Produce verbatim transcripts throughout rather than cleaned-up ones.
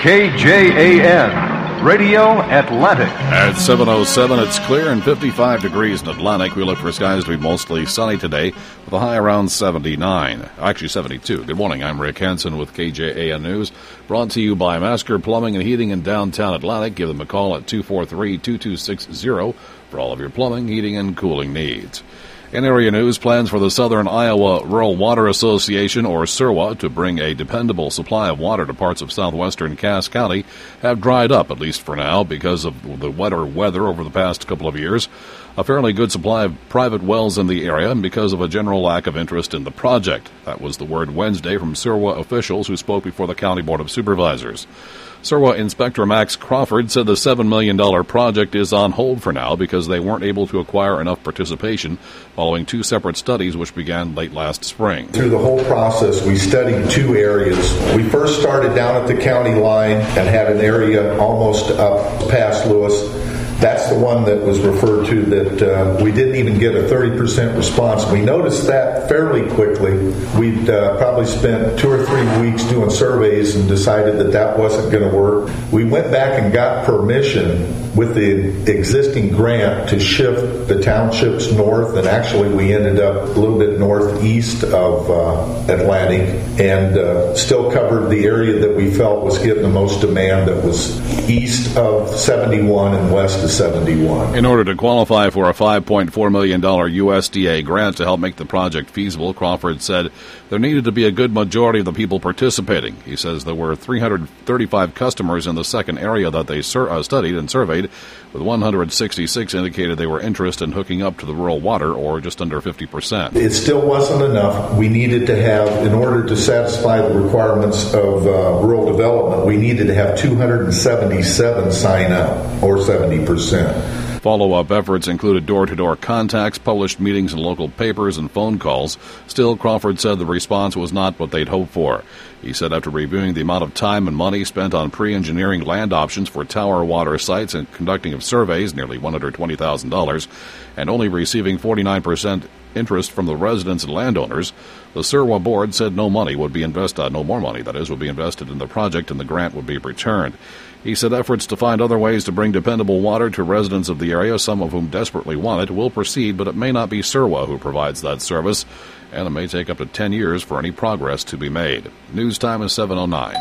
K J A N, Radio Atlantic. At seven oh seven, it's clear and fifty-five degrees in Atlantic. We look for skies to be mostly sunny today with a high around seventy-nine. Actually, seventy-two. Good morning. I'm Rick Hansen with K J A N News. Brought to you by Masker Plumbing and Heating in downtown Atlantic. Give them a call at two four three, two two six zero for all of your plumbing, heating, and cooling needs. In area news, plans for the Southern Iowa Rural Water Association, or S R W A, to bring a dependable supply of water to parts of southwestern Cass County have dried up, at least for now, because of the wetter weather over the past couple of years. A fairly good supply of private wells in the area, and because of a general lack of interest in the project. That was the word Wednesday from S R W A officials who spoke before the County Board of Supervisors. S R W A Inspector Max Crawford said the seven million dollars project is on hold for now because they weren't able to acquire enough participation following two separate studies which began late last spring. Through the whole process, we studied two areas. We first started down at the county line and had an area almost up past Lewis. That's the one that was referred to that uh, we didn't even get a thirty percent response. We noticed that fairly quickly. We'd uh, probably spent two or three weeks doing surveys and decided that that wasn't going to work. We went back and got permission with the existing grant to shift the townships north, and actually we ended up a little bit northeast of uh, Atlantic and uh, still covered the area that we felt was getting the most demand, that was east of seventy-one and west of seventy-one. In order to qualify for a five point four million dollars U S D A grant to help make the project feasible, Crawford said there needed to be a good majority of the people participating. He says there were three hundred thirty-five customers in the second area that they sur- uh, studied and surveyed, with one hundred sixty-six indicated they were interested in hooking up to the rural water, or just under fifty percent. It still wasn't enough. We needed to have, in order to satisfy the requirements of uh, rural development, we needed to have two hundred seventy-seven sign up, or seventy percent. Follow-up efforts included door-to-door contacts, published meetings in local papers, and phone calls. Still, Crawford said the response was not what they'd hoped for. He said after reviewing the amount of time and money spent on pre-engineering land options for tower water sites and conducting of surveys, nearly one hundred twenty thousand dollars, and only receiving forty-nine percent interest from the residents and landowners, the S R W A board said no money would be invested, no more money, that is, would be invested in the project and the grant would be returned. He said efforts to find other ways to bring dependable water to residents of the area, some of whom desperately want it, will proceed, but it may not be S R W A who provides that service, and it may take up to ten years for any progress to be made. News time is seven oh nine.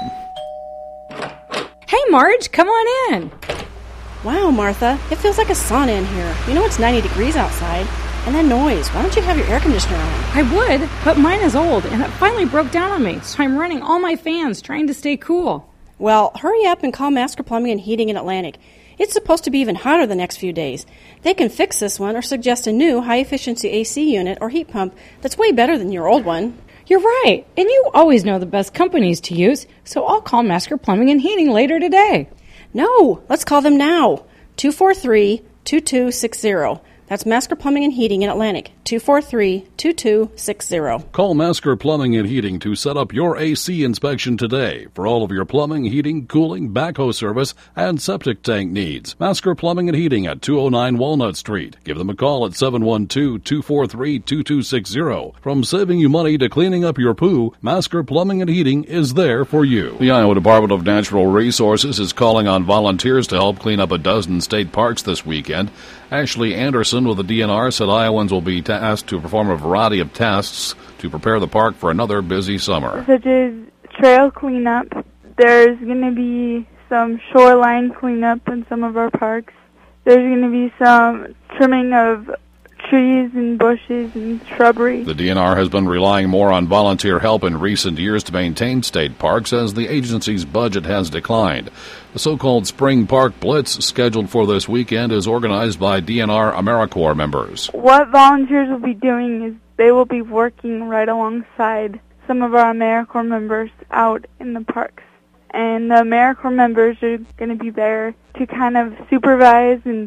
Hey, Marge, come on in. Wow, Martha, it feels like a sauna in here. You know it's ninety degrees outside. And that noise, why don't you have your air conditioner on? I would, but mine is old, and it finally broke down on me, so I'm running all my fans trying to stay cool. Well, hurry up and call Masker Plumbing and Heating in Atlantic. It's supposed to be even hotter the next few days. They can fix this one or suggest a new high-efficiency A C unit or heat pump that's way better than your old one. You're right, and you always know the best companies to use, so I'll call Masker Plumbing and Heating later today. No, let's call them now. two four three, two two six zero. That's Masker Plumbing and Heating in Atlantic, two four three, two two six zero. Call Masker Plumbing and Heating to set up your A C inspection today for all of your plumbing, heating, cooling, backhoe service, and septic tank needs. Masker Plumbing and Heating at two oh nine Walnut Street. Give them a call at seven one two, two four three, two two six zero. From saving you money to cleaning up your poo, Masker Plumbing and Heating is there for you. The Iowa Department of Natural Resources is calling on volunteers to help clean up a dozen state parks this weekend. Ashley Anderson with the D N R said Iowans will be asked to perform a variety of tasks to prepare the park for another busy summer. Such as trail cleanup. There's going to be some shoreline cleanup in some of our parks. There's going to be some trimming of trees and bushes and shrubbery. The D N R has been relying more on volunteer help in recent years to maintain state parks as the agency's budget has declined. The so-called Spring Park Blitz scheduled for this weekend is organized by D N R AmeriCorps members. What volunteers will be doing is they will be working right alongside some of our AmeriCorps members out in the parks. And the AmeriCorps members are going to be there to kind of supervise and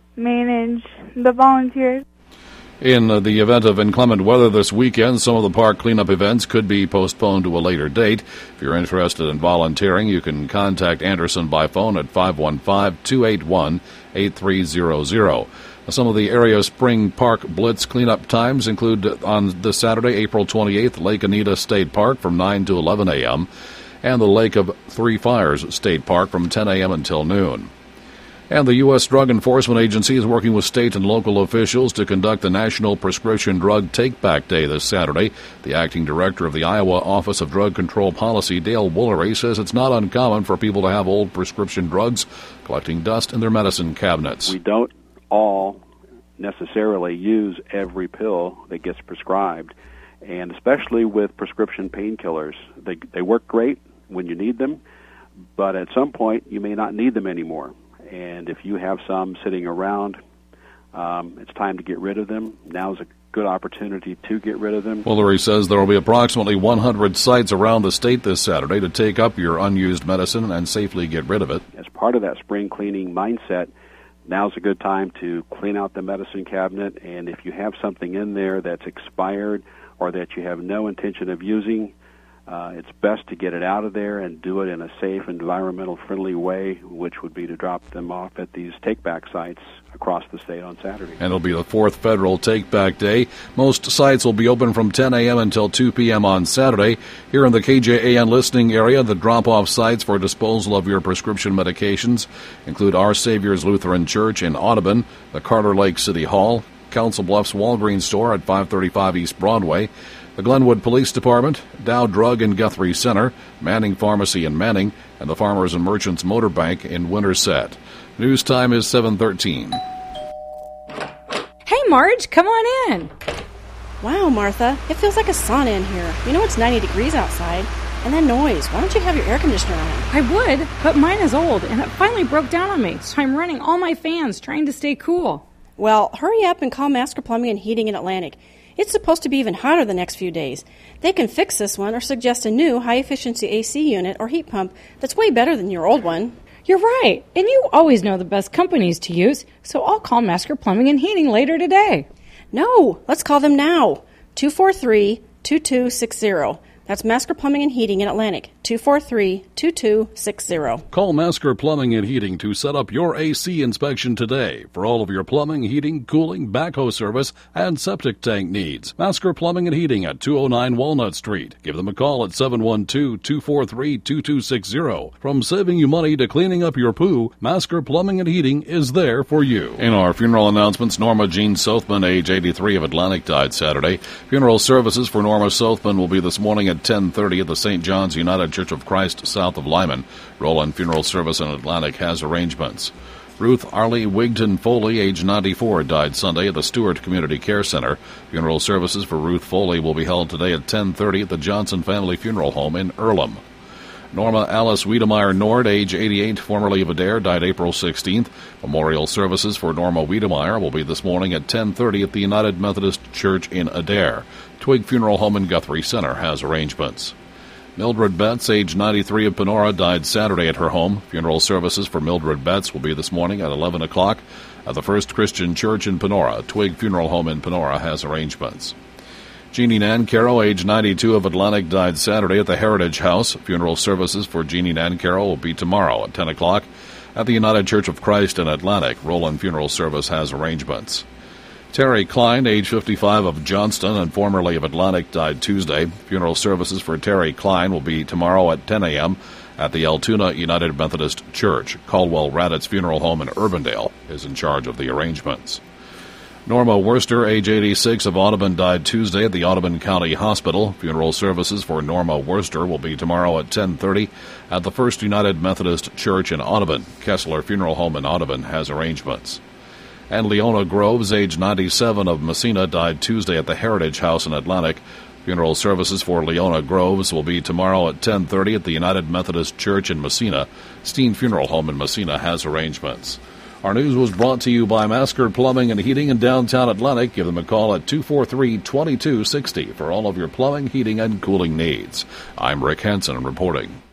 manage the volunteers. In the event of inclement weather this weekend, some of the park cleanup events could be postponed to a later date. If you're interested in volunteering, you can contact Anderson by phone at five one five, two eight one, eight three zero zero. Some of the area's Spring Park Blitz cleanup times include on this Saturday, April twenty-eighth, Lake Anita State Park from nine to eleven a.m., and the Lake of Three Fires State Park from ten a.m. until noon. And the U S. Drug Enforcement Agency is working with state and local officials to conduct the National Prescription Drug Take-Back Day this Saturday. The acting director of the Iowa Office of Drug Control Policy, Dale Woolery, says it's not uncommon for people to have old prescription drugs collecting dust in their medicine cabinets. We don't all necessarily use every pill that gets prescribed, and especially with prescription painkillers. They, they work great when you need them, but at some point you may not need them anymore. And if you have some sitting around, um, it's time to get rid of them. Now's a good opportunity to get rid of them. Woolery says there will be approximately one hundred sites around the state this Saturday to take up your unused medicine and safely get rid of it. As part of that spring cleaning mindset, now's a good time to clean out the medicine cabinet, and if you have something in there that's expired or that you have no intention of using, Uh, it's best to get it out of there and do it in a safe, environmental-friendly way, which would be to drop them off at these take-back sites across the state on Saturday. And it'll be the fourth federal take-back day. Most sites will be open from ten a.m. until two p.m. on Saturday. Here in the K J A N listening area, the drop-off sites for disposal of your prescription medications include Our Savior's Lutheran Church in Audubon, the Carter Lake City Hall, Council Bluffs Walgreens store at five thirty-five East Broadway, the Glenwood Police Department, Dow Drug and Guthrie Center, Manning Pharmacy in Manning, and the Farmers and Merchants Motor Bank in Winterset. News time is seven thirteen. Hey, Marge, come on in. Wow, Martha, it feels like a sauna in here. You know it's ninety degrees outside. And that noise, why don't you have your air conditioner on? I would, but mine is old, and it finally broke down on me, so I'm running all my fans trying to stay cool. Well, hurry up and call Masker Plumbing and Heating in Atlantic. It's supposed to be even hotter the next few days. They can fix this one or suggest a new high-efficiency A C unit or heat pump that's way better than your old one. You're right, and you always know the best companies to use, so I'll call Masker Plumbing and Heating later today. No, let's call them now. two four three, two two six zero. That's Masker Plumbing and Heating in Atlantic, two four three, two two six zero. Call Masker Plumbing and Heating to set up your A C inspection today for all of your plumbing, heating, cooling, backhoe service, and septic tank needs. Masker Plumbing and Heating at two oh nine Walnut Street. Give them a call at seven one two, two four three, two two six zero. From saving you money to cleaning up your poo, Masker Plumbing and Heating is there for you. In our funeral announcements, Norma Jean Southman, age eighty-three, of Atlantic, died Saturday. Funeral services for Norma Southman will be this morning at ten thirty at the Saint John's United Church of Christ south of Lyman. Roland Funeral Service in Atlantic has arrangements. Ruth Arlie Wigton Foley, age ninety-four, died Sunday at the Stewart Community Care Center. Funeral services for Ruth Foley will be held today at ten thirty at the Johnson Family Funeral Home in Earlham. Norma Alice Wiedemeyer Nord, age eighty-eight, formerly of Adair, died April sixteenth. Memorial services for Norma Wiedemeyer will be this morning at ten thirty at the United Methodist Church in Adair. Twig Funeral Home in Guthrie Center has arrangements. Mildred Betts, age ninety-three, of Panora, died Saturday at her home. Funeral services for Mildred Betts will be this morning at eleven o'clock at the First Christian Church in Panora. Twig Funeral Home in Panora has arrangements. Jeannie Nancaro, age ninety-two, of Atlantic, died Saturday at the Heritage House. Funeral services for Jeannie Nancaro will be tomorrow at ten o'clock at the United Church of Christ in Atlantic. Roland Funeral Service has arrangements. Terry Klein, age fifty-five, of Johnston and formerly of Atlantic, died Tuesday. Funeral services for Terry Klein will be tomorrow at ten a.m. at the Altoona United Methodist Church. Caldwell Raddatz Funeral Home in Urbandale is in charge of the arrangements. Norma Worster, age eighty-six, of Audubon, died Tuesday at the Audubon County Hospital. Funeral services for Norma Worster will be tomorrow at ten thirty at the First United Methodist Church in Audubon. Kessler Funeral Home in Audubon has arrangements. And Leona Groves, age ninety-seven, of Messina, died Tuesday at the Heritage House in Atlantic. Funeral services for Leona Groves will be tomorrow at ten thirty at the United Methodist Church in Messina. Steen Funeral Home in Messina has arrangements. Our news was brought to you by Masker Plumbing and Heating in downtown Atlantic. Give them a call at two four three, two two six zero for all of your plumbing, heating, and cooling needs. I'm Rick Hansen reporting.